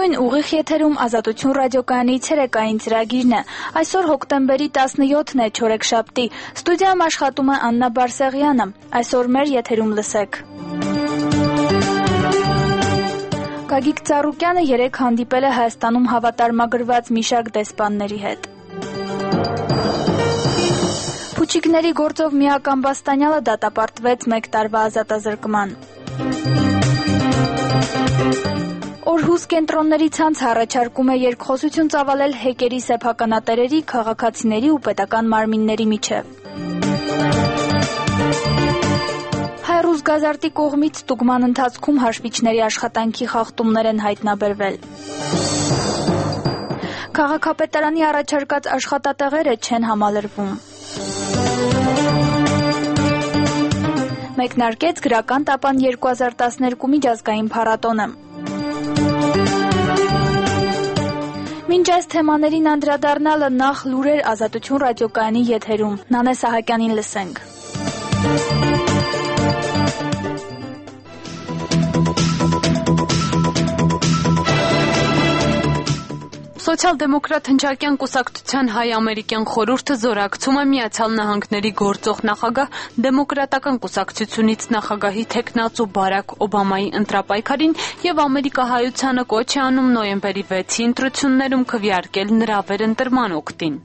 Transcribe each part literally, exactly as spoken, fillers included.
Նույն ուղիղ եթերում Ազատություն ռադիոկայանի ցերեկային ծրագիրն է։ Այսօր հոկտեմբերի տասնյոթն է, չորեքշաբթի։ Ստուդիայում աշխատում է Աննա Բարսեղյանը։ Այսօր մեր եթերում լսեք. Գագիկ Ծառուկյանը երեկ հանդիպել է Հայաստանում հավատարմագրված մի շարք դեսպանների հետ։ Փուչիկների գործով Միակ Ամբաստանյանը դատապարտվեց մեկ տարվա ազատազրկման։ Օրհուս կենտրոնների ցանցը առաջարկում է երկխոսություն ծավալել հեկերի սեփականատերերի, քաղաքացիների ու պետական մարմինների միջև։ Հայ-ռուս գազարտի կողմից ստուգման ընթացքում հաշվիչների աշխատանքի խախտումներ են հայտնաբերվել։ Քաղաքապետարանի առաջարկած աշխատատեղերը չեն համալրվում։ Մեկնարկեց գրական տապան երկու հազար տասներկու միջազգային փառատոնը։ Մինչ այս թեմաներին անդրադառնալը նախ լուրեր Ազատություն ռադիոկայանի եթերում։ Նանե Սահակյանին լսենք։ Սոցիալ-դեմոկրատ հնչակյան կուսակցության հայ-ամերիկյան խորհուրդը զորակցում է Միացյալ Նահանգների գործող նախագահ դեմոկրատական կուսակցությունից նախագահի թեկնածու Բարաք Օբամայի ընտրապայքարին և ամերիկահայությանը կոչ է անում նոյեմբերի վեցի ընտրություններում քվեարկել նրա վերընտրման օգտին։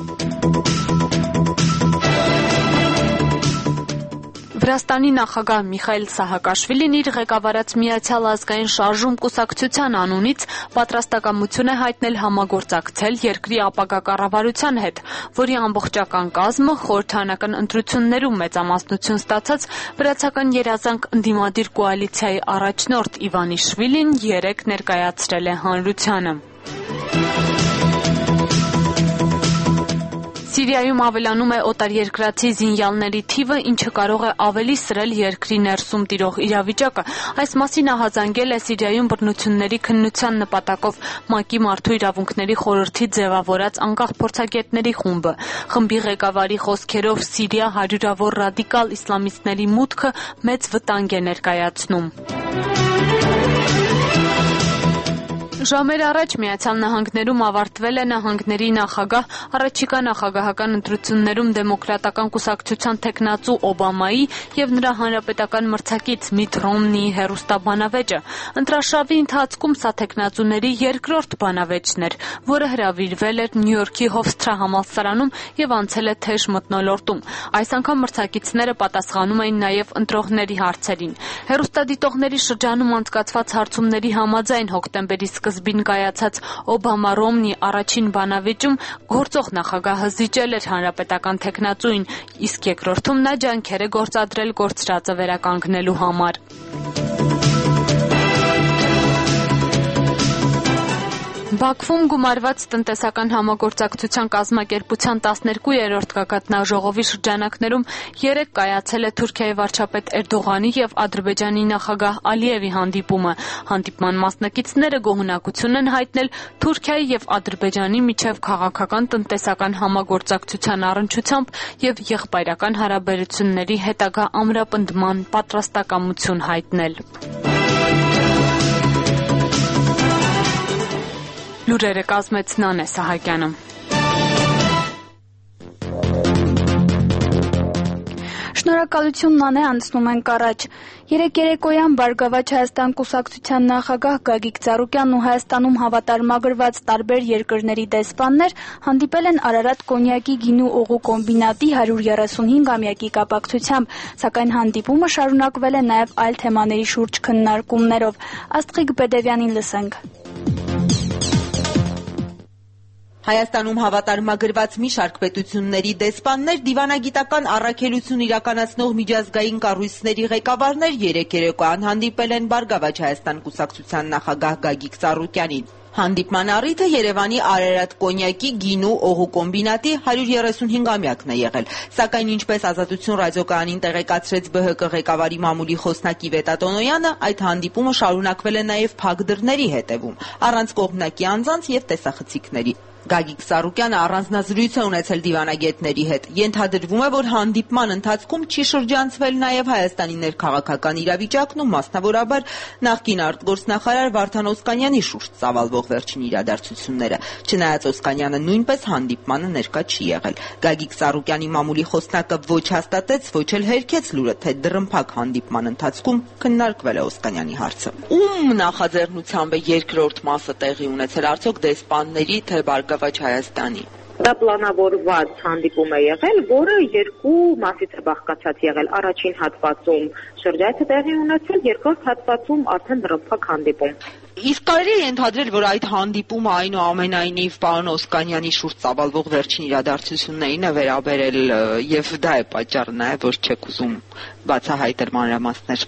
Վրաստանի նախագահ Միխայիլ Սահակաշվիլին իր ղեկավարած Միացյալ ազգային շարժում կուսակցության անունից պատրաստակամություն է հայտնել համագործակցել երկրի ապագա կառավարության հետ, որի ամբողջական կազմը խորհրդարանական ընտրություններում մեծամասնություն ստացած վրացական երազանք ընդդիմադիր կոալիցիայի առաջնորդ Իվանիշվիլին երեկ ներկայացրել է հանրությանը։ Սիրիայում ավելանում է օտարերկրացի զինյալների թիվը, ինչը կարող է ավելի սրել երկրի ներսում տիրող իրավիճակը։ Այս մասին ահազանգել է Սիրիայում բռնությունների քննության նպատակով ՄԱԿ-ի Մարդու իրավունքների խորհրդի ձևավորած անկախ փորձագետների խումբը։ Խմբի ղեկավարի խոսքերով Սիրիա հարյուրավոր ռադիկալ իսլամիստների մուտքը մեծ վտանգ է ներկայացնում։ Ժամեր առաջ Միացյալ Նահանգներում ավարտվել է նահանգների նախագահ առաջիկա նախագահական ընտրություններում դեմոկրատական կուսակցության թեկնածու Օբամայի և նրա հանրապետական մրցակից Միթ Ռոմնիի հեռուստաբանավեճը։ Ընտրաշավի ընթացքում սա թեկնածուների երկրորդ բանավեճն էր, որը հրավիրվել էր Նյու Յորքի Հովսթրա համալսարանում և անցել է թեժ մթնոլորտում։ Այս անգամ մրցակիցները պատասխանում էին նաև ընտրողների հարցերին։ Հեռուստադիտողների շրջանում անցկացված հարցումների համաձայն հոկտեմբերի սկզբին կայացած Օբամա-Ռոմնի առաջին բանավեճում գործող նախագահը զիջել էր հանրապետական թեկնածուին, իսկ երկրորդում նա ջանքեր է գործադրել կորցրածը վերականգնելու համար։ Բաքվում գումարված տնտեսական համագործակցության կազմակերպության տասներկուերորդ գագաթնաժողովի շրջանակներում երեկ կայացել է Թուրքիայի վարչապետ Էրդողանի և Ադրբեջանի նախագահ Ալիևի հանդիպումը։ Հանդիպման մասնակիցները գոհունակություն են հայտնել Թուրքիայի և Ադրբեջանի միջև քաղաքական տնտեսական համագործակցության առնչությամբ և եղբայրական հարաբերությունների հետագա ամրապնդման պատրաստակամություն հայտնել։ Լուրերը կազմեց Նանե Սահակյանը։ Շնորհակալություն Նանե, անցնում ենք առաջ։ Երեկ երեկոյան Բարգավաճ Հայաստան կուսակցության նախագահ Գագիկ Ծառուկյանն ու Հայաստանում հավատարմագրված տարբեր երկրների դեսպաններ հանդիպել են Արարատ կոնյակի գինու օղու կոմբինատի հարյուր երեսունհինգամյակի կապակցությամբ, սակայն հանդիպումը շարունակվել է նաև այլ թեմաների շուրջ քննարկումներով։ Աստղիկ Բեդևյանին լսենք։ Հայաստանում հավատարմագրված մի շարք պետությունների դեսպաններ, դիվանագիտական առաքելություն իրականացնող միջազգային կառույցների ղեկավարներ երեկ երեկոյան հանդիպել են Բարգավաճ Հայաստան կուսակցության նախագահ Գագիկ Ծառուկյանին։ Հանդիպման առիթը Երևանի Արարատ կոնյակի, գինու, օղու կոմբինատի հարյուր երեսունհինգամյակն է եղել, սակայն ինչպես Ազատություն ռադիոկայանին տեղեկացրեց Բ Հ Կ ղեկավարի մամուլի խոսնակ Իվետա Տոնոյանը, այդ հանդիպումը շարունակվել է նաև փակ դռների հետևում, առանց կողմնակի անձանց և տեսախցիկների։ Գագիկ Սառուկյանը առանձնազրույց է ունեցել դիվանագետների հետ։ Ենթադրվում է, որ հանդիպման ընթացքում չի շրջանցվել նաև Հայաստանի ներքաղաքական իրավիճակն ու մասնավորաբար նախկին արտգործնախարար Վարդան Օսկանյանի շուրջ ծավալվող վերջին իրադարձությունները, չնայած Օսկանյանը նույնպես հանդիպմանը ներկա չի եղել։ Գագիկ Սառուկյանի մամուլի խոսնակը ոչ հաստատեց, ոչ էլ հերքեց լուրը, թե դռնփակ հանդիպման ընթացքում քննարկվել է Օսկանյանի հարցը։ Ում նախաձեռնությամբ է երկրորդ մասը տեղի ունեցել, արդյոք դեսպանների, թե Բարգավաճ Հայաստանի։ Դա պլանավորված հանդիպում է եղել, որը երկու մասից է բաղկացած եղել։ Առաջին հատվածում շրջայցը տեղի ունեցել, երկրորդ հատվածում արդեն դռնփակ հանդիպում։ Իսկ կարելի է ենթադրել, որ այդ հանդիպումը այնուամենայնիվ պարոն Օսկանյանի շուրջ ծավալվող վերջին իրադարձություններին է վերաբերել եւ դա է պատճառը նաեւ, որ չեք ուզում բացահայտել մանրամասներ։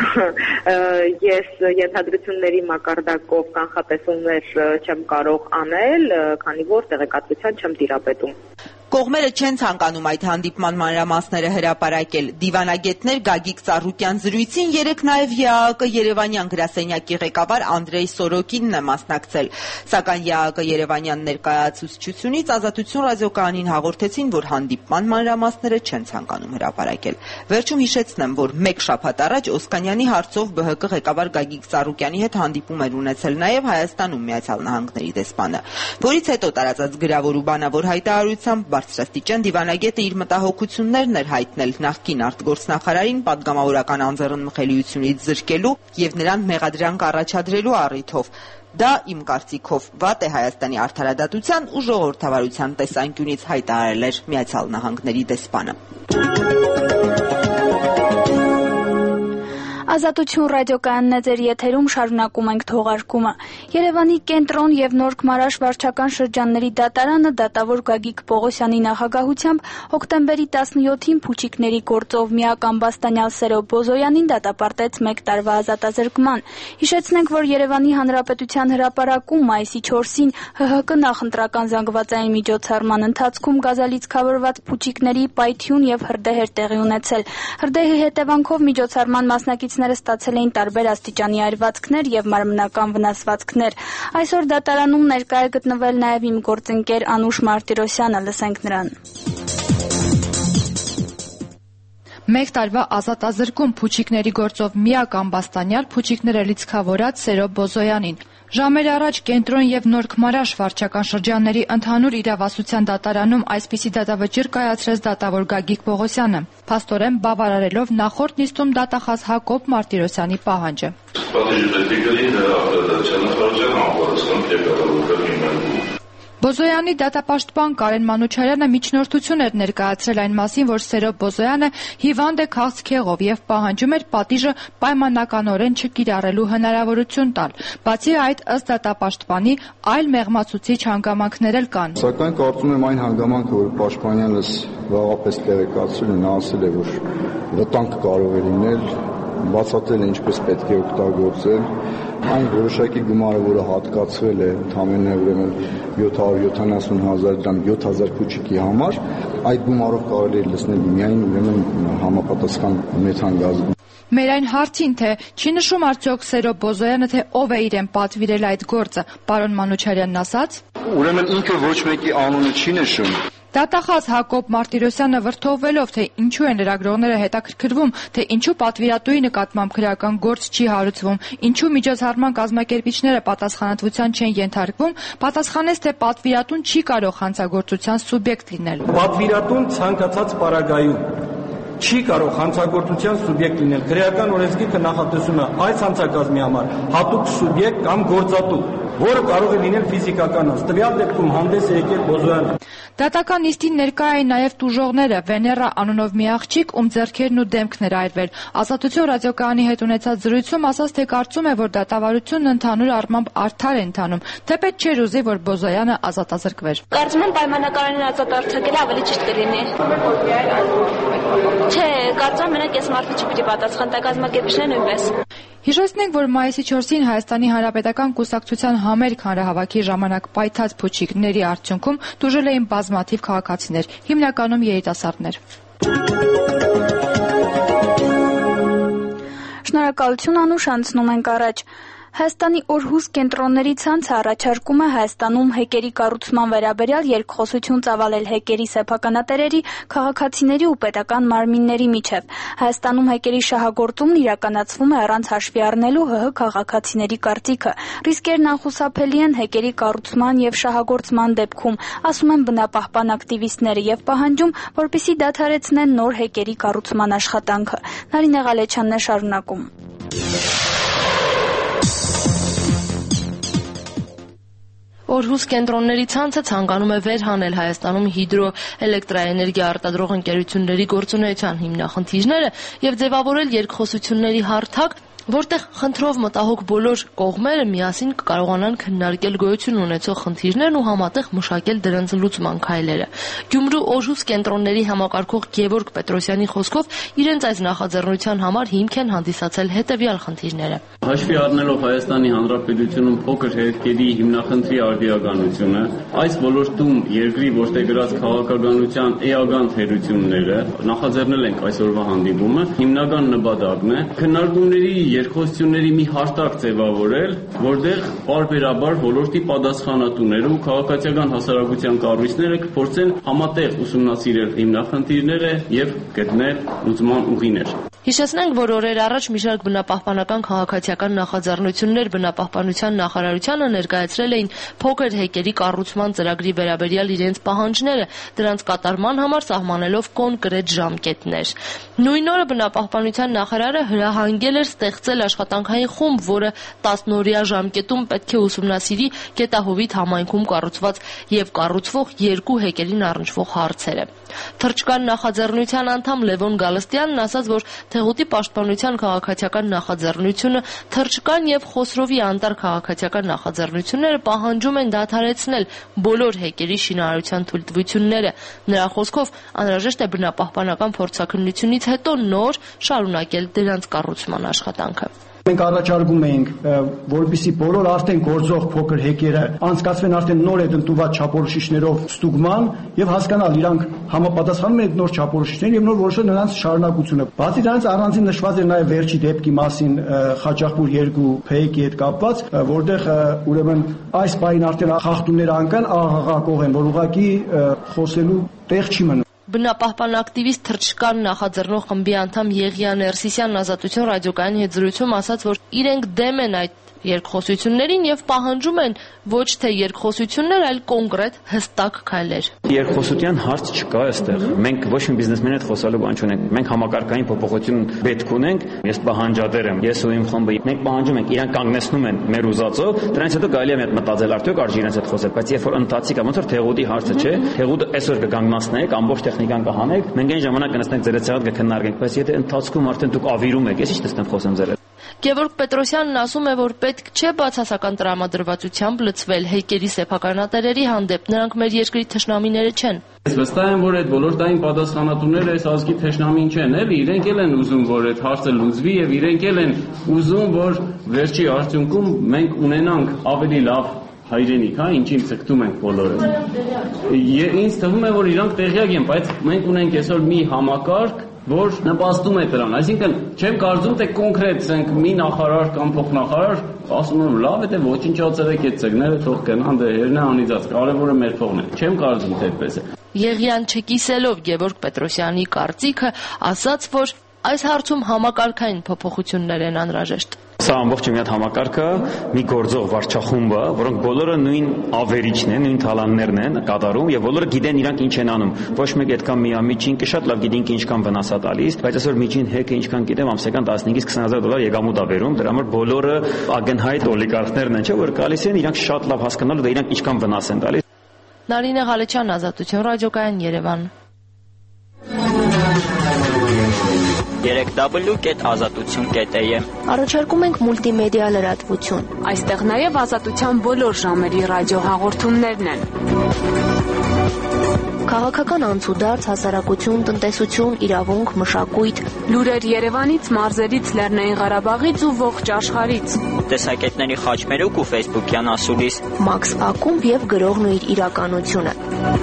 Ես ենթադրությունների մակարդակով կանխատեսումներ չեմ կարող անել, քանի որ տեղեկատվության չեմ տիրապետում։ Կողմերը չեն ցանկանում այդ հանդիպման մանրամասները հրապարակել։ Դիվանագետներ Գագիկ Սառուկյան զրույցին երեկ նաև Ե A K Երևանյան գրասենյակի ղեկավար Անդրեյ Սորոկինն է մասնակցել, սակայն Ե A K Երևանյան ներկայացուցչությունից Ազատություն ռադիոկայանին հաղորդեցին, որ հանդիպման մանրամասները չեն ցանկանում հրապարակել։ Վերջում հիշեցնեմ, որ մեկ շաբաթ առաջ Օսկանյանի հարցով Բ Հ Կ ղեկավար Գագիկ Սառուկյանի հետ հանդիպում էր ունեցել նաև Հայաստանում Միացյալ Նահանգների դեսպանը, որից հետո տարածած գրավոր ու բանավոր հայտարարությամբ բարձրաստիճան դիվանագետը իր մտահոգություններն էր հայտնել նախկին արտգործնախարարին պատգամավորական անձեռնմխելիությունից զրկելու եւ նրան մեղադրանք առաջադրելու առիթով։ Դա իմ կարծիքով վատ է Հայաստանի արդարադատության ու ժողովրդավարության տեսանկյունից, հայտարարել էր Միացյալ Նահանգների դեսպանը։ Ազատություն ռադիոկայանն է ձեր եթերում, շարունակում ենք թողարկումը։ Երևանի կենտրոն եւ Նորք Մարաշ վարչական շրջանների դատարանը դատավոր Գագիկ Պողոսյանի նախագահությամբ հոկտեմբերի տասնյոթին փուչիկների գործով միակ ամբաստանյալ Սերո Բոզոյանին դատապարտեց մեկ տարվա ազատազրկման։ Հիշեցնենք, որ Երևանի Հանրապետության հրապարակում մայիսի չորսին Հ Հ Կ նախընտրական զանգվածային միջոցառման ընթացքում գազալիցքավորված փուչիկների պայթյուն եւ հրդեհ էր տեղի ունեցել։ Հրդեհի հետևանքով միջոցառման մասնակիցները ստացել էին տարբեր աստիճանի այրվածքներ եւ մարմնական վնասվածքներ։ Այսօր դատարանում ներկա է գտնվել նաեւ իմ գործընկեր Անուշ Մարտիրոսյանը, լսենք նրան։ Մեկ տարվա ազատազրկում փուչիկների գործով միակ ամբաստանյալ փուչիկները լիցքավորած Սերո Բոզոյանին։ Ժամեր առաջ կենտրոն եւ Նորք Մարաշ վարչական շրջանների ընդհանուր իրավասության դատարանում այսպիսի դատավճիռ կայացրեց դատավոր Գագիկ Պողոսյանը, փաստորեն բավարարելով նախորդ նիստում դատախազ Հակոբ Մարտիրոսյանի պահանջը։ Բոզոյանի դատապաշտպան Կարեն Մանուչարյանը միջնորդություն էր ներկայացրել այն մասին, որ Սերո Բոզոյանը հիվանդ է քաղցկեղով եւ պահանջում էր պատիժը պայմանականորեն չկիրառելու հնարավորություն տալ։ Բացի այդ, ըստ դատապաշտպանի, այլ մեղմացուցիչ հանգամանքներ էլ կան։ Սակայն կարծում եմ այն հանգամանքը, որ պաշտպանյանս վաղապես տեղեկացրել են, ասել է, որ վտանգ կարող է լինել, բացատրել ինչպես պետք է օգտագործել, այն որոշակի գումարը, որը հատկացվել է ընդամենը ուրեմն յոթ հարյուր յոթանասուն հազար դրամ յոթ հազար փուչիկի համար, այդ գումարով կարելի է լցնել միայն ուրեմն համապատասխան մեթան-գազ։ Մեր այն հարցին, թե չի նշում արդյոք Սերո Բոզոյանը, թե ով է իրեն պատվիրել այդ գործը, պարոն Մանուչարյանն ասաց. Ուրեմն ինքը ոչ մեկի անունը չի նշում։ Դատախազ Հակոբ Մարտիրոսյանը վրդովվելով, թե ինչու են լրագրողները հետաքրքրվում, թե ինչու պատվիրատուի նկատմամբ քրեական գործ չի հարուցվում, ինչու միջոցառման կազմակերպիչները պատասխանատվության չեն ենթարկվում, պատասխանեց, թե պատվիրատուն չի կարող հանցագործության սուբյեկտ լինել։ Պատվիրատուն ցանկացած պարագայում չի կարող հանցագործության սուբյեկտ լինել։ Քրեական օրենսգիրքը նախատեսում է այս հանցագազմի համար հատուկ սուբյեկտ կամ գործատու, որը կարող է լինել ֆիզիկական անձ։ Տվյալ դեպքում հանդես է եկել Բոզոյանը։ Դատական նիստին ներկա էին նաև տուժողները, Վեներա անունով մի աղջիկ, ում ձեռքերն ու դեմքն էր այրվել։ Ազատություն ռադիոկայանի հետ ունեցած զրույցում ասաց, թե կարծում է, որ դատավարությունն ընդհանուր առմամբ արդար է ընթանում, թեպետ չէր ուզի, որ Բոզոյանը ազատազրկվեր։ Կարծում եմ պայմանականորեն ազատարձակելը ավելի ճիշտ կլինի։ Չէ, կարծում եմ մենակ ես մարդը չպիտի պատասխան տա, կազմակերպիչները նույնպես։ Հիշեցնենք, որ մայիսի չորսին Հայաստանի Հանրապետական Կուսակցության համերգ հանրահավաքի ժամանակ պայթած փուչիկների արդյունքում տուժել էին բազմաթիվ քաղաքացիներ, հիմնականում երիտասարդներ։ Շնորհակալություն Անուշ, անցնում ենք առաջ։ Հայաստանի օրհուս կենտրոնների ցանցը առաջարկում է Հայաստանում հեկերի կառուցման վերաբերյալ երկխոսություն ծավալել հեկերի սեփականատերերի, քաղաքացիների ու պետական մարմինների միջև։ Հայաստանում հեկերի շահագործումն իրականացվում է առանց հաշվի առնելու ՀՀ քաղաքացիների կարծիքը։ Ռիսկերն անխուսափելի են հեկերի կառուցման եւ շահագործման դեպքում, ասում են բնապահպան ակտիվիստները եւ պահանջում, որպեսզի դադարեցնեն նոր հեկերի կառուցման աշխատանքը։ Նարինե Ղալեչյանն է շարունակում։ Օրհուս կենտրոնների ցանցը ցանկանում է վերհանել Հայաստանում հիդրոէլեկտրաէներգիա արտադրող ընկերությունների գործունեության հիմնախնդիրները եւ ձևավորել երկխոսությունների հարթակ, որտեղ խնդրով մտահոգ բոլոր կողմերը միասին կկարողանան քննարկել գոյություն ունեցող խնդիրներն ու համատեղ մշակել դրանց լուծման քայլերը։ Գյումրու օրհուս կենտրոնների համակարգող Գևորգ Պետրոսյանի խոսքով իրենց այս նախաձեռնության համար հիմք են հանդիսացել հետևյալ խնդիրները։ Հաշվի առնելով Հայաստանի Հանրապետությունում փոքր հերկերի հիմնախնդրի արդիականությունը, այս ոլորտում երկրի որդեգրած քաղաքականության էական թերությունները, նախաձեռնել ենք այսօրվա հանդիպումը, հիմնական նպատակն է քննարկումների երկխոսությունների մի հարթակ ձևավորել, որտեղ պարբերաբար ոլորտի պատասխանատուները ու քաղաքացիական հասարակության կառույցները կփորձեն համատեղ ուսումնասիրել հիմնախնդիրները եւ գտնել լուծման ուղիներ։ Հիշեցնենք, որ օրեր առաջ մի շարք բնապահպանական քաղաքացիական նախաձեռնություններ բնապահպանության նախարարությանը ներկայացրել էին փոքր հեկերի կառուցման ծրագրի վերաբերյալ իրենց պահանջները, դրանց կատարման համար սահմանելով կոնկրետ ժամկետներ։ Նույն օրը բնապահպանության նախարարը հրահանգել էր ստեղծել աշխատանքային խումբ, որը տասնօրյա ժամկետում պետք է ուսումնասիրի Գետահովիտ համայնքում կառուցված եւ կառուցվող երկու հեկերին առնչվող հարցերը։ Թռչկան նախաձեռնության անդամ Լևոն Գալստյանն ասաց, որ Թեղուտի պաշտպանության քաղաքացիական նախաձեռնությունը, Թռչկան եւ Խոսրովի անտառ քաղաքացիական նախաձեռնությունները պահանջում են դադարեցնել բոլոր հեկերի շինարարության թույլտվությունները։ Նրա խոսքով անհրաժեշտ է բնապահպանական փորձաքննությունից հետո նոր շարունակել դրանց կառուցման աշխատանքը։ Մենք առաջարկում էինք, որպեսզի բոլոր արդեն գործող փոքր հեկերը անցկացվեն արդեն նոր այդ ընդունված չափորոշիչներով ստուգման եւ հասկանալ իրանք համապատասխանում են այդ նոր չափորոշիչներին եւ նոր որոշել նրանց շարունակությունը։ Բացի դրանից առանձին նշված էր նաեւ վերջի դեպքի մասին Խաչաղբուր երկու փեյքի հետ կապված, որտեղ ուրեմն այս պահին արդեն խախտումներ անկան աղաղակող են, որ ուղղակի խոսելու տեղ չի մնում։ Բնապահպան ակտիվիստ Թռչկան նախաձեռնող խմբի անդամ Եղիան Ներսիսյանն Ազատություն ռադիոկայանի հետ զրույցում ասաց, որ իրենք դեմ են այդ երկխոսություններին եւ պահանջում են ոչ թե երկխոսություններ, այլ կոնկրետ հստակ քայլեր։ Երկխոսության հարց չկա այստեղ։ Մենք ոչ մի բիզնեսմենի հետ խոսալու բան չունենք։ Մենք համակարգային փոփոխություն պետք ունենք։ Ես պահանջատեր եմ, ես ու իմ խմբը։ Մենք պահանջում ենք, իրանք կանգնեցնում են մեր ուզածով, դրանից հետո կարելի է մի հատ մտածել արդյոք արժի իրենց հետ խոսել, բայց երբ որ ընթացիկ է, ոնց որ Թեղուտի հարցը չէ, Թեղուտը այսօր կկանգնացնեք, ամբողջ տեխնիկան կհանեք, մենք այն ժամանակ կնստենք ձեր հետ կքննարկենք, բայց եթե ընթացքում արդեն դուք ավիրում եք, ես ի՞նչ տեսնեմ խոսեմ ձեր հետ։ Գևորգ Պետրոսյանն ասում է, որ պետք չէ բացասական տրամադրվածությամբ լցվել հեկերի սեփականատերերի հանդեպ, նրանք մեր երկրի թշնամիները չեն։ Ես վստահ եմ, որ այդ ոլորտային պատասխանատուները այս ազգի թշնամին չեն, էլի, իրենք էլ են ուզում, որ այդ հարցը լուծվի եւ իրենք էլ են ուզում, որ վերջի արդյունքում մենք ունենանք ավելի լավ հայրենիք, հա, ինչին ցկտում ենք բոլորը։ Ինձ թվում է, որ իրանք տեղյակ են, բայց մենք ունենք այսօր մի համակարգ, որ նպաստում է դրան, այսինքն չեմ կարծում, թե կոնկրետ ցենք մի նախարար կամ փոխնախարար ասում եմ լավ է, թե ոչնչացրեք այդ ցեղները, թող գնան, դե հերնա անիծած, կարևորը մեր փողն է։ Չեմ կարծում, թե այդպես է։ Եղիան չկիսելով Գևորգ Պետրոսյանի կարծիքը ասաց, որ այս հարցում համակարգային փոփոխություններ են անհրաժեշտ։ Սա ամբողջը մի հատ համակարգ է, մի գործող վարչախումբ է, որոնք բոլորը նույն ավերիչն են, նույն թալաններն են կատարում եւ բոլորը գիտեն իրանք ինչ են անում։ Ոչ մեկ այդքան միամիջին կը շատ լավ գիտենք ինչքան վնաս է տալիս, բայց այսօր միջին հեկը ինչքան գիտեմ ամսական տասնհինգից քսան հազար դոլար եկամուտ է բերում, դրա համար բոլորը ագնհայտ օլիգարխներն են, չէ՞ որ գալիս են, իրանք շատ լավ հասկանալու դե իրանք ինչքան վնաս են տալիս։ Նարինե Ղալեչյան, Ազատություն ռադիոկայան, Երևան։ երեք w կետ ազատություն կետ a m։ Առաջարկում ենք մուլտիմեդիա լրատվություն։ Այստեղ նաև ազատության բոլոր ժամերի ռադիոհաղորդումներն են։ Քաղաքական անցուդարձ, հասարակություն, տնտեսություն, իրավունք, մշակույթ, լուրեր Երևանից, մարզերից, Լեռնային Ղարաբաղից ու ողջ աշխարհից։ Տեսակետների խաչմերուկ ու ֆեյսբուքյան ասուլիս։ Մաքս ակումբ եւ գրողն ու իր իրականությունը։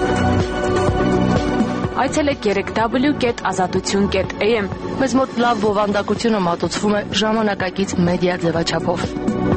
Այցելեք երեք w կետ ազատություն կետ a m։ Մեզ մոտ լավ բովանդակությունը մատուցվում է ժամանակակից մեդիա ձևաչափով։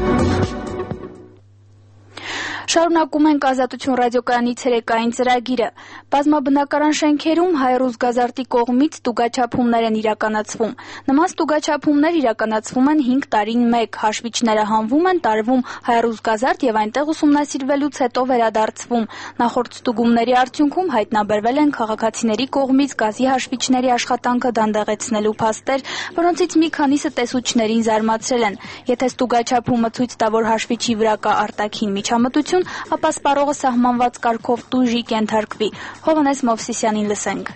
Շարունակում ենք Ազատություն ռադիոկայանի ցերեկային ծրագիրը։ Բազմաբնակարան շենքերում հայ-ռուս գազարտի կողմից ստուգաչափումներ են իրականացվում։ Նման ստուգաչափումներ իրականացվում են հինգ տարին մեկ, հաշվիչները հանվում են, տարվում հայ-ռուս գազարդ եւ այնտեղ ուսումնասիրվելուց հետո վերադարձվում։ Նախորդ ստուգումների արդյունքում հայտնաբերվել են քաղաքացիների կողմից գազի հաշվիչների աշխատանքը դանդաղեցնելու փաստեր, որոնցից մի քանիսը տեսուչներին զարմացրել են։ Եթե ստուգաչափումը ցույց տա, որ հաշվիչի վրա կա արտաքին միջամտություն, ապա սպառողը սահմանված կարգով տուժի կենթարկվի։ Հովհաննես Մովսիսյանին լսենք։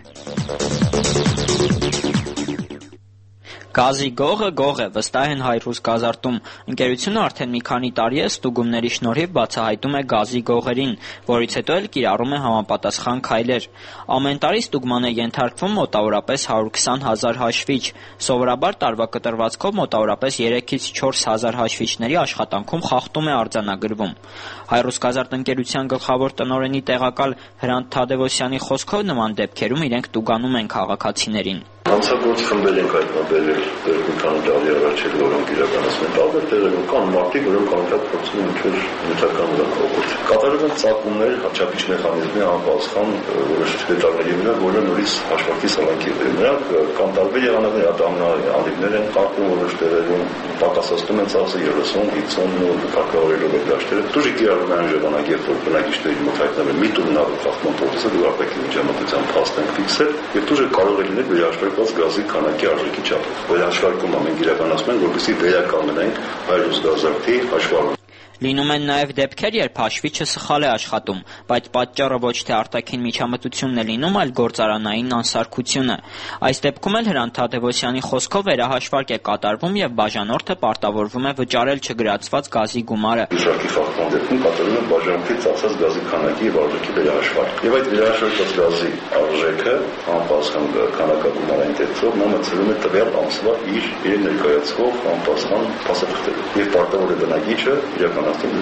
Գազի գողը գող է, վստահ են հայ-ռուս գազարտում։ Ընկերությունը արդեն մի քանի տարի է ստուգումների շնորհիվ բացահայտում է գազի գողերին, որից հետո էլ կիրառում է համապատասխան քայլեր։ Ամեն տարի ստուգման է ենթարկվում մոտավորապես հարյուր քսան հազար հաշվիչ։ Սովորաբար տարվա կտրվածքով մոտավորապես երեքից չորս հազար հաշվիչների աշխատանքում խախտում է արձանագրվում։ Հայ-ռուս գազարտ ընկերության գլխավոր տնօրենի տեղակալ Հրանտ Թադևոսյանի խոսքով նման դեպքերում իրենք տուգանում են քաղաքացիներին։ Անցագործ խմբեր ենք հայտնաբերել երկու քանի տարի առաջ էլ, որոնք իրականացնում են տարբեր տեղերում, կան մարդիկ, որոնք անընդհատ փորձում են ինչ-որ նյութական վրակողություն։ Կատարվում են ծագումներ, հաճախիչ մեխանիզմի անպատասխան որոշ դետալների վրա, որը նորից հաշվարկի սալանքի է։ Նրանք կան տարբեր եղանակներ, ատամնահանիվներ են կարգում որոշ տեղերում, պակասացնում են ծախսը երեսուն, հինգսուն ու կարգավորելով այդ դաշտերը։ Դուժի կիրառում են ժամանակ, երբ որ բնակիչների մոտ հայտնաբերել մի տուրնավոր խախտման փորձը, դու արտաքին միջամտության փաստ ենք ֆիքսել, եւ դուժը կարող է լինել վերահաշվարկված գազի քանակի արժեքի չափով։ Վերահաշվարկումը մենք իրականացնում ենք, որպեսզի վերականգնենք հայ-ռուս գազարտի հաշվարկումը։ Լինում են նաև դեպքեր, երբ հաշվիչը սխալ է աշխատում, բայց պատճառը ոչ թե արտաքին միջամտությունն է լինում, այլ գործարանային անսարքությունը։ Այս դեպքում էլ Հրանտ Թադևոսյանի խոսքով վերահաշվարկ է կատարվում եւ բաժանորդը պարտավորվում է վճարել չգրացված գազի գումարը։ Հաշվարկի խախտման դեպքում կատարվում է բաժանորդի ծախսած գազի քանակի եւ արժեքի վերահաշվարկ։ Եվ այդ վերահաշվարկված գազի արժեքը անպասխան քանակագումարային դեպքով նա մցրում է տվյալ ամսվա իր իր ներկայացվող անպասխան փաստաթղթերով եւ պարտավոր է բնակիչը իրական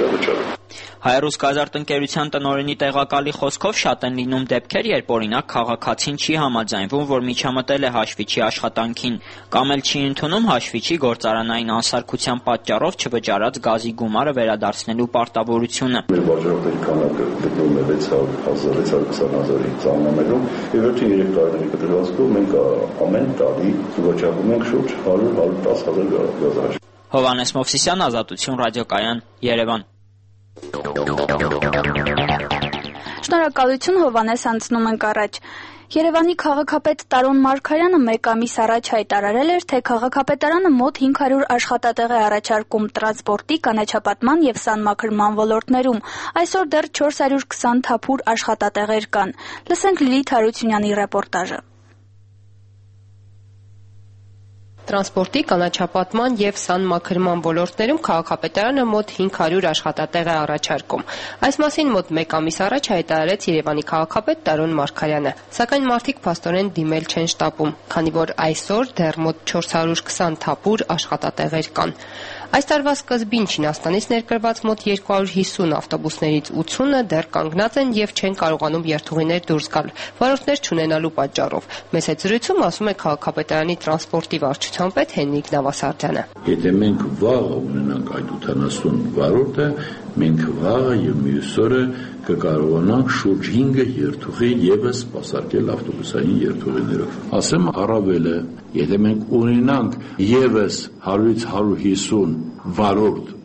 Հայ-ռուս գազարտ ընկերության տնօրենի տեղակալի խոսքով շատ են լինում դեպքեր, երբ օրինակ քաղաքացին չի համաձայնվում, որ միջամտել է հաշվիչի աշխատանքին, կամ էլ չի ընդունում հաշվիչի գործարանային անսարքության պատճառով չվճարած գազի գումարը վերադարձնելու պարտավորությունը։ Մեր վաճառողների քանակը գտնվում է վեց հազար վեց հարյուր քսան հազարի ծամոներում, եւ վերջին երեք տարիների կտրվածքով մենք ամեն տարի վճարում ենք շուրջ հարյուր հարյուր տասը հազար գազահաշվիչ։ Հովհաննես Մովսիսյան, Ազատություն ռադիոկայան, Երևան։ Շնորհակալություն, Հովհաննես, անցնում ենք առաջ։ Երևանի քաղաքապետ Տարոն Մարգարյանը մեկ ամիս առաջ հայտարարել էր, թե քաղաքապետարանը մոտ հինգ հարյուր աշխատատեղ է առաջարկում տրանսպորտի, կանաչապատման եւ սանմաքրման ոլորտներում։ Այսօր դեռ չորս հարյուր քսան թափուր աշխատատեղեր կան։ Լսենք Լիլիթ Հարությունյանի ռեպորտաժը։ Տրանսպորտի, կանաչապատման եւ սանմաքրման ոլորտներում քաղաքապետարանը մոտ հինգ հարյուր աշխատատեղ է առաջարկում։ Այս մասին մոտ մեկ ամիս առաջ հայտարարեց Երևանի քաղաքապետ Տարոն Մարգարյանը, սակայն մարդիկ փաստորեն դիմել չեն շտապում, քանի որ այսօր դեռ մոտ չորս հարյուր քսան թափուր աշխատատեղեր կան։ Այս տարվա սկզբին Չինաստանից ներկրված մոտ երկու հարյուր հիսուն ավտոբուսներից ութունը դեռ կանգնած են եւ չեն կարողանում երթուղիներ դուրս գալ, վարորդներ չունենալու պատճառով։ Մեծ հետ զրույցում ասում է քաղաքապետարանի տրանսպորտի վարչության պետ Հենրիկ Նավասարդյանը։ Եթե մենք վաղը ունենանք այդ ութանասուն վարորդը, մենք վաղը եւ մյուս օրը կկարողանանք շուրջ հինգ երթուղի եւս սպասարկել ավտոբուսային երթուղիներով։ Ասեմ առավել է, եթե մենք ունենանք եւս հարյուրից հարյուր հիսուն վարորդ,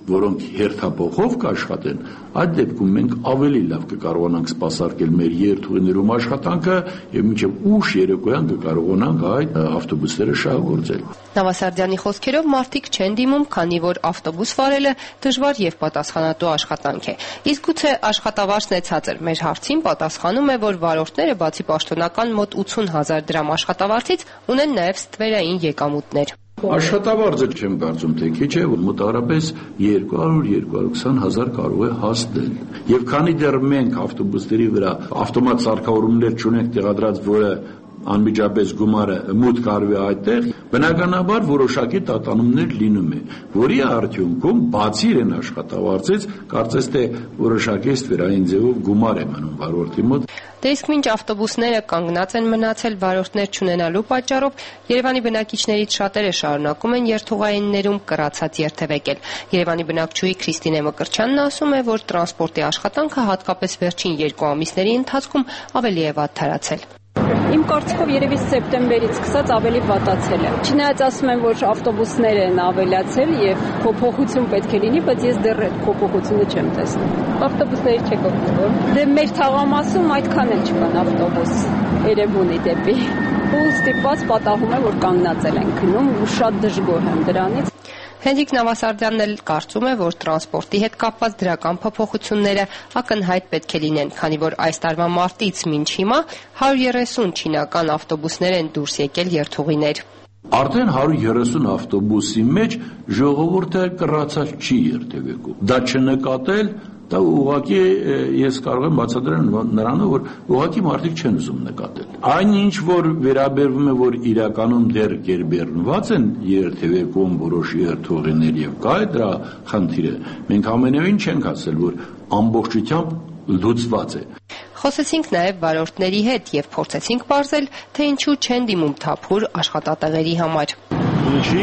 որոնք հերթափոխով կաշխատեն, այդ դեպքում մենք ավելի լավ կկարողանանք սպասարկել մեր երթուղիներում աշխատանքը եւ մինչեւ ուշ երեկոյան կկարողանանք այդ ավտոբուսները շահագործել։ Նավասարդյանի խոսքերով մարդիկ չեն դիմում, քանի որ ավտոբուս վարելը դժվար եւ պատասխանատու աշխատանք է։ Իսկ գուցե աշխատավարձն է ցածր։ Մեր հարցին պատասխանում է, որ վարորդները բացի պաշտոնական մոտ ութուն հազար դրամ աշխատավարձից ունեն նաեւ ստվերային եկամուտներ։ Աշխատավարձը չեմ կարծում թե քիչ է, որ մոտավորապես երկու հարյուր երկու հարյուր քսան հազար կարող է հասնել։ Եվ քանի դեռ մենք ավտոբուսների վրա ավտոմատ սարքավորումներ չունենք տեղադրած, որը անմիջապես գումարը մուտք արվի այդտեղ, բնականաբար որոշակի տատանումներ լինում է, որի արդյունքում բացի իրեն աշխատավարձից, կարծես թե որոշակի ստվերային ձևով գումար է մնում վարորդի մոտ։ Դե իսկ մինչ ավտոբուսները կանգնած են մնացել վարորդներ չունենալու պատճառով, Երևանի բնակիչներից շատերը շարունակում են երթուղայիններում կռացած երթևեկել։ Երևանի բնակչուհի Քրիստինե Մկրտչյանն ասում է, որ տրանսպորտի աշխատանքը հատկապես վերջին երկու ամիսների ընթացքում ավելի է վատթարացել։ Իմ կարծիքով երևի սեպտեմբերից սկսած ավելի վատացել է։ Չնայած ասում են, որ ավտոբուսները են ավելացել եւ փոփոխություն պետք է լինի, բայց ես դեռ այդ փոփոխությունը չեմ տեսնում։ Ավտոբուսների չեք օգտվում։ Դե մեր թաղամասում այդքան էլ չկան ավտոբուս Երևանի դեպի։ Ու ստիպված պատահում է, որ կանգնած են քնում ու շատ դժգոհ եմ դրանից։ Հենրիկ Նավասարդյանն էլ կարծում է, որ տրանսպորտի հետ կապված դրական փոփոխությունները ակնհայտ պետք է լինեն, քանի որ այս տարվա մարտից մինչ հիմա հարյուր երեսուն չինական ավտոբուսներ են դուրս եկել երթուղիներ։ Արդեն հարյուր երեսուն ավտոբուսի մեջ ժողովուրդը կռացած չի երթևեկում։ Դա չնկատել, դա ուղղակի ես կարող եմ բացատրել նրանով, որ ուղղակի մարդիկ չեն ուզում նկատել։ Այնինչ որ վերաբերվում է, որ իրականում դեռ գերբեռնված են երթևեկում որոշ երթուղիներ եւ կա է դրա խնդիրը, մենք ամենևին չենք ասել, որ ամբողջությամբ լուծված է։ Խոսեցինք նաև վարորդների հետ եւ փորձեցինք ողջել, թե ինչու չեն դիմում թափուր աշխատատեղերի համար։ Ինչի՞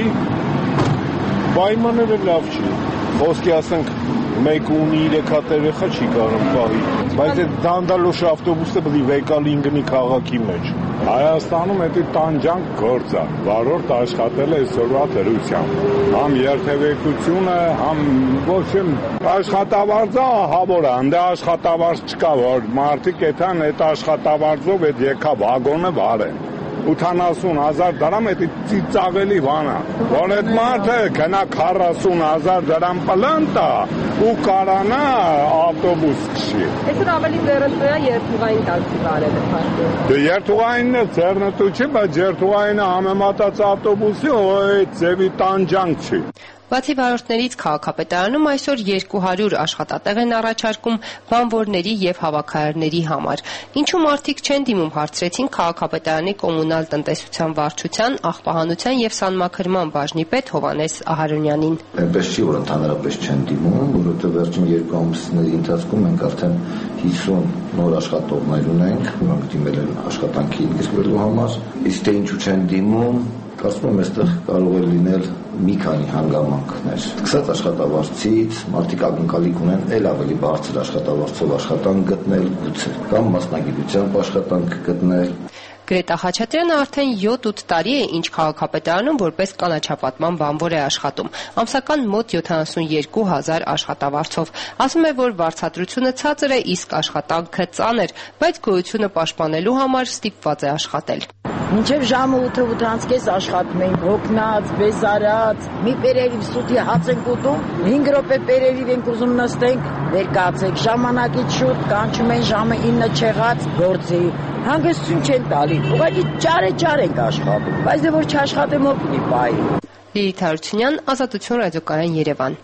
պայմանները լավ չի։ Խոսքի ասենք մեկ ունի երեք հատ երեխա չի կարող պահի, բայց այդ դանդալոշ ավտոբուսը պետք է վեկալին գնի քաղաքի մեջ։ Հայաստանում դա տանջանք գործ է, վարորդ աշխատել է այսօրվա դրությամբ։ Համ երթևեկությունը, համ ոչ եմ աշխատավարձը ահավոր է, ընդ աշխատավարձ չկա, որ մարդիկ այդան այդ աշխատավարձով այդ եկա վագոնը վարեն։ ութանասուն հազար դրամ է ծիծաղելի բան է, որ այդ մարդը գնա քառասուն հազար դրամ պլանտա ու կարանա ավտոբուս քշի։ Այսօր ավելի ձեռնտու է երթուղային տաքսի վարելը փաստորեն։ Դե երթուղայինն է ձեռնտու չի, բայց երթուղայինը համեմատած ավտոբուսի այդ ձևի տանջանք չի։ Բացի վարորդներից քաղաքապետարանում այսօր երկու հարյուր աշխատատեղ են առաջարկում բանվորների եւ հավաքարարների համար։ Ինչու մարդիկ չեն դիմում, հարցրեցին քաղաքապետարանի կոմունալ տնտեսության վարչության, աղբահանության եւ սանմաքրման բաժնի պետ Հովհաննես Ահարոնյանին։ Այնպես չի, որ ընդհանրապես չեն դիմում, որովհետեւ վերջին երկու ամիսների ընթացքում մենք արդեն հիսուն նոր աշխատողներ ունենք, որոնք դիմել են աշխատանքի սկսվելու համար։ Իսկ թե ինչու չեն դիմում, կարծում եմ այստեղ կարող է լինել մի քանի հանգամանքներ։ Սկսած աշխատավարձից, մարդիկ ակնկալիք ունեն ել ավելի բարձր աշխատավարձով աշխատանք գտնել, գուցե կամ մասնագիտությամբ աշխատանք գտնել։ Գրետա Խաչատրյանը արդեն յոթ-ութ տարի է, ինչ քաղաքապետարանում որպես կանաչապատման բանվոր է աշխատում, ամսական մոտ յոթանասունյոթ հազար աշխատավարձով։ Ասում է, որ վարձատրությունը ցածր է, իսկ աշխատանքը ծանր, բայց գոյությունը պաշտպանելու համար ստիպված է աշխատել։ Մինչև ժամը ութը ութանց կես աշխատում ենք, հոգնած, բեզարած, մի պերերիվ սուտի հաց ենք ուտում, հինգ րոպե պերերիվ ենք ուզում նստենք, վեր կացեք, ժամանակից շուտ կանչում են ժամը ինը չեղած գործի, հանգստություն չեն տալի, ուղղակի ճարե-ճար ենք աշխատում, բայց դե որ չաշխատեմ ով կունի պայի։ Լիլիթ Հարությունյան, Ազատություն ռադիոկայան, Երևան։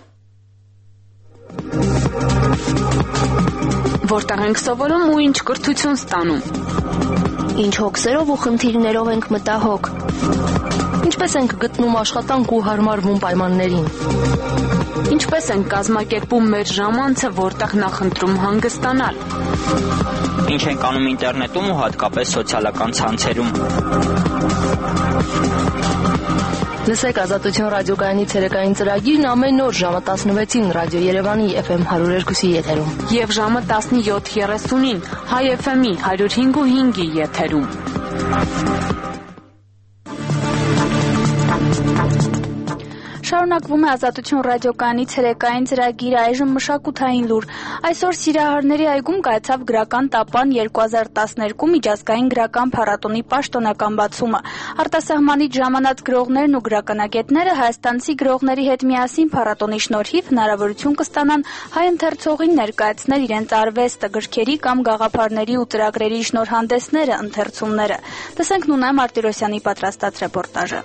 Որտեղ ենք սովորում ու ինչ կրթություն ստանում։ Ինչ հոգսերով ու խնդիրներով ենք մտահոգ։ Ինչպես ենք գտնում աշխատանք ու հարմարվում պայմաններին։ Ինչպես ենք կազմակերպում մեր ժամանցը, որտեղ նախընտրում հանգստանալ։ Ինչ ենք անում ինտերնետում ու հատկապես սոցիալական ցանցերում։ Լսեք Ազատություն ռադիոկայանի ցերեկային ծրագիրն ամեն օր ժամը տասնվեցին Ռադիո Երևանի Էֆ Էմ հարյուր երկուսի եթերում եւ ժամը տասնյոթ երեսունին Հայ Էֆ Էմ-ի հարյուր հինգ ու հինգի եթերում։ Շարունակվում է Ազատություն ռադիոկայանի ցերեկային ծրագիրը, այժմ մշակութային լուր։ Այսօր Սիրահարների այգում կայացավ գրական տապան երկու հազար տասներկու միջազգային գրական փառատոնի պաշտոնական բացումը։ Արտասահմանից ժամանած գրողներն ու գրականագետները հայաստանցի գրողների հետ միասին փառատոնի շնորհիվ հնարավորություն կստանան հայ ընթերցողին ներկայացնել իրենց արվեստը, գրքերի կամ գաղափարների ու ծրագրերի շնորհանդեսները, ընթերցումները։ Տեսենք Նունե Մարտիրոսյանի պատրաստած ռեպորտաժը։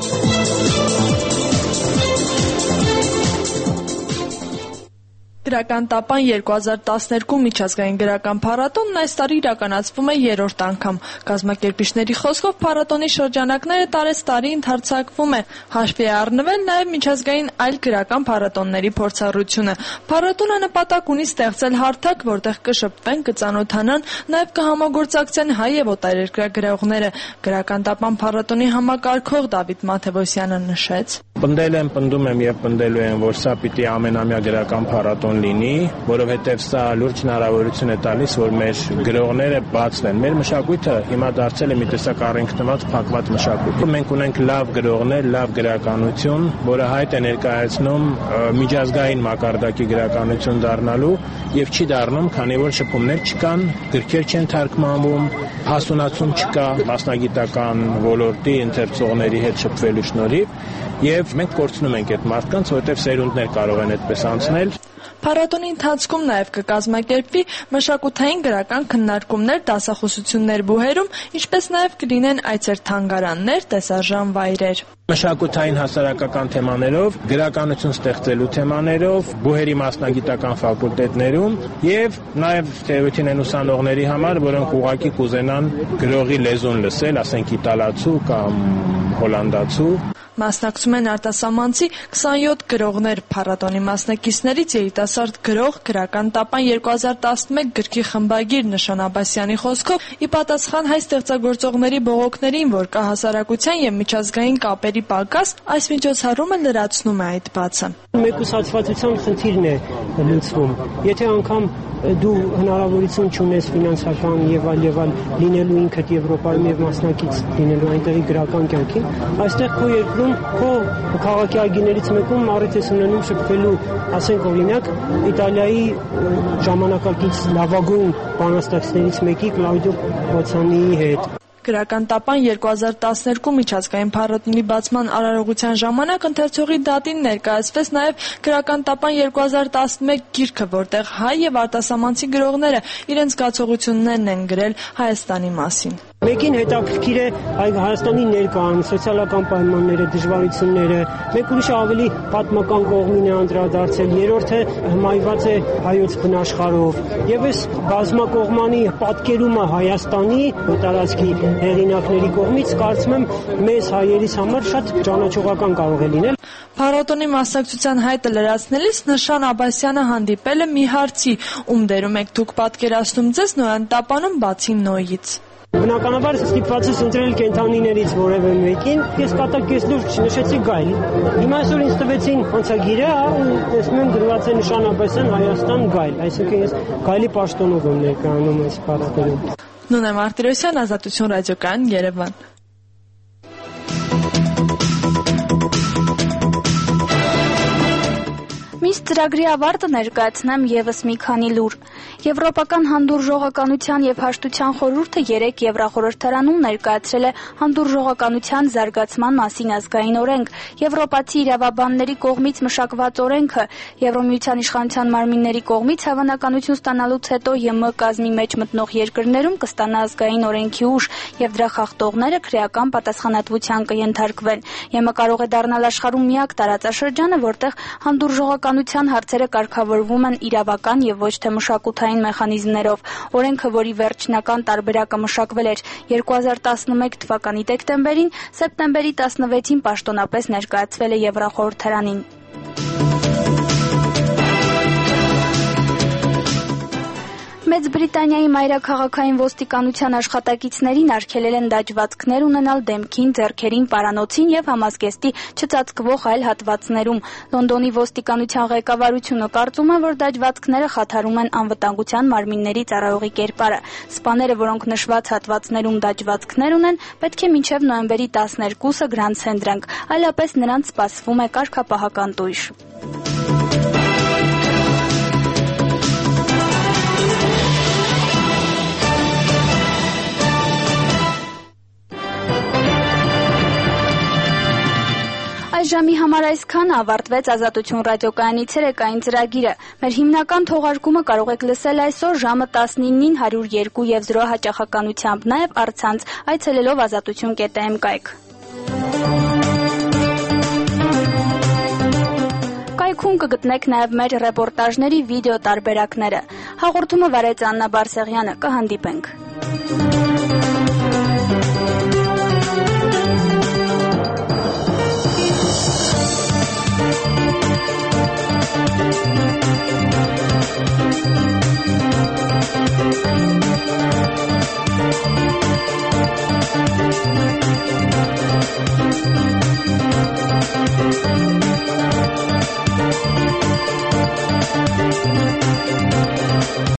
Գրական տապան երկու հազար տասներկու միջազգային գրական փառատոնն այս տարի իրականացվում է երրորդ անգամ։ Կազմակերպիչների խոսքով փառատոնի շրջանակները տարեցտարի ընդարձակվում է, հաշվի է առնվել նաև միջազգային այլ գրական փառատոնների փորձառությունը։ Փառատոնը նպատակ ունի ստեղծել հարթակ, որտեղ կշփվեն, կծանոթանան, նաև կհամագործակցեն հայ եւ օտարերկրյա գրողները։ Գրական տապան փառատոնի համակարգող Դավիթ Մաթևոսյանը նշեց. Պնդել եմ, պնդում եմ եւ պնդելու եմ, որ սա պիտի ամենամյա գրական փառատոն լինի, որովհետեւ սա լուրջ հնարավորություն է տալիս, որ մեր գրողները բացվեն։ Մեր մշակույթը հիմա դարձել է մի տեսակ առենքնված, փակված մշակույթ։ Մենք ունենք լավ գրողներ, լավ գրականություն, որը հայտ է ներկայացնում միջազգային մակարդակի գրականություն դառնալու եւ չի դառնում, քանի որ շփումներ չկան, գրքեր չեն թարգմանվում, հասունացում չկա մասնագիտական ոլորտի ընթերցողների հետ շփվելու շնորհիվ եւ մենք կորցնում ենք այդ մարդկանց, որովհետեւ սերունդներ կարող են այդպես անցնել։ Փառատոնի ընթացքում նաև կկազմակերպվի մշակութային գրական քննարկումներ, դասախոսություններ բուհերում, ինչպես նաև կլինեն այցեր-թանգարաններ, տեսարժան վայրեր։ Մշակութային հասարակական թեմաներով, գրականություն ստեղծելու թեմաներով, բուհերի մասնագիտական ֆակուլտետներում եւ նաեւ թերություն են ուսանողների համար, որոնք ուղղակի կուզենան գրողի լեզուն լսել, ասենք իտալացու կամ հոլանդացու։ Մասնակցում են արտասահմանցի քսանյոթ գրողներ, փառատոնի մասնակիցներից երիտասարդ գրող, գրական տապան երկու հազար տասնմեկ գրքի խմբագիր Նշան Աբասյանի խոսքով, ի պատասխան հայ ստեղծագործողների բողոքներին, որ կա հասարակության եւ միջազգային կապերի պակաս, այս միջոցառումը լրացնում է այդ բացը։ Մեկուսացվածության խնդիրն է լուծվում։ Եթե անգամ դու հնարավորություն չունես ֆինանսական եւ այլ եւ այլ լինելու ինքդ Եվրոպայում եւ մասնակից լինելու այնտեղի գրական կյանքին, այստեղ քո երկրում քո քաղաքի այգիներից մեկում առիթ ես ունենում շփվելու, ասենք օրինակ, Իտալիայի ժամանակակից լավագույն բանաստեղծներից մեկի Կլաուդիո Բոցանիի հետ։ Գրական տապան երկու հազար տասներկու միջազգային փառատոնի բացման արարողության ժամանակ ընթերցողի դատին ներկայացվեց նաև գրական տապան երկու հազար տասնմեկ գիրքը, որտեղ հայ եւ արտասահմանցի գրողները իրենց զգացողություններն են գրել Հայաստանի մասին։ Մեկին հետաքրքիր է այ Հայաստանի ներկան, սոցիալական պայմանները, դժվարությունները, մեկ ուրիշը ավելի պատմական կողմին է անդրադարձել, երրորդը հմայված է հայոց բնաշխարհով։ Եվ այս բազմակողմանի պատկերումը Հայաստանի տարածքի հեղինակների կողմից կարծում եմ մեզ հայերիս համար շատ ճանաչողական կարող է լինել։ Փառատոնի մասնակցության հայտը լրացնելիս Նշան Աբասյանը հանդիպել է մի հարցի, ում դերում եք դուք պատկերացնում ձեզ նոյան տապանում բացի նոյից։ Բնականաբար ստիպված ես ընտրել կենթանիներից որևէ մեկին, ես կատակ ես լուրջ նշեցի գայլ։ Հիմա այսօր ինձ տվեցին հանցագիրը, ու տեսնում եմ գրված է Նշան Աբասյան Հայաստան գայլ, այսինքն ես գայլի պաշտոնով եմ ներկայանում այս փառատոնում։ Նունե Մարտիրոսյան, Ազատություն ռադիոկայան, Երևան։ Միս ծրագրի ավարտը ներկայացնեմ եւս մի քանի լուր։ Եվրոպական հանդուրժողականության եւ հաշտության խորհուրդը երեք Եվրախորհրդարանում ներկայացրել է հանդուրժողականության զարգացման մասին ազգային օրենք։ Եվրոպացի իրավաբանների կողմից մշակված օրենքը Եվրոմիության իշխանության մարմինների կողմից հավանականություն ստանալուց հետո ԵՄ կազմի մեջ մտնող երկրներում կստանա ազգային օրենքի ուժ եւ դրա խախտողները քրեական պատասխանատվության կենթարկվեն։ ԵՄ կարող է դառնալ աշխարհում միակ տարածաշրջանը, որտեղ հանդուրժողականության հարցերը կարգավորվում են իրավական եւ ոչ թե մշակութային մեխանիզմներով։ Օրենքը, որի վերջնական տարբերակը մշակվել էր երկու հազար տասնմեկ թվականի դեկտեմբերին, սեպտեմբերի տասնվեցին պաշտոնապես ներկայացվել է Եվրախորհրդարանին։ Մեծ Բրիտանիայի մայրաքաղաքային ոստիկանության աշխատակիցներին արգելել են դաջվածքներ ունենալ դեմքին, ձեռքերին, պարանոցին եւ համազգեստի չծածկվող այլ հատվածներում։ Լոնդոնի ոստիկանության ղեկավարությունը կարծում է, որ դաջվածքները խաթարում են անվտանգության մարմինների ծառայողի կերպարը։ Սպաները, որոնք նշված հատվածներում դաջվածքներ ունեն, պետք է մինչև նոյեմբերի տասներկուսը գրանցեն, այլապես նրանց սպասվում է կարգապահական տույժ։ Այս ժամի համար այսքանը ավարտվեց Ազատություն ռադիոկայանի ցերեկային ծրագիրը։ Մեր հիմնական թողարկումը կարող եք լսել այսօր ժամը տասնինին հարյուր երկու եւ զրո հաճախականությամբ, նաեւ առցանց այցելելով ազատություն կետ էմ կայք։ Կայքում կգտնեք նաեւ մեր ռեպորտաժների վիդեո տարբերակները։ Հաղորդումը վարեց Աննա Բարսեղյանը, կհանդիպենք։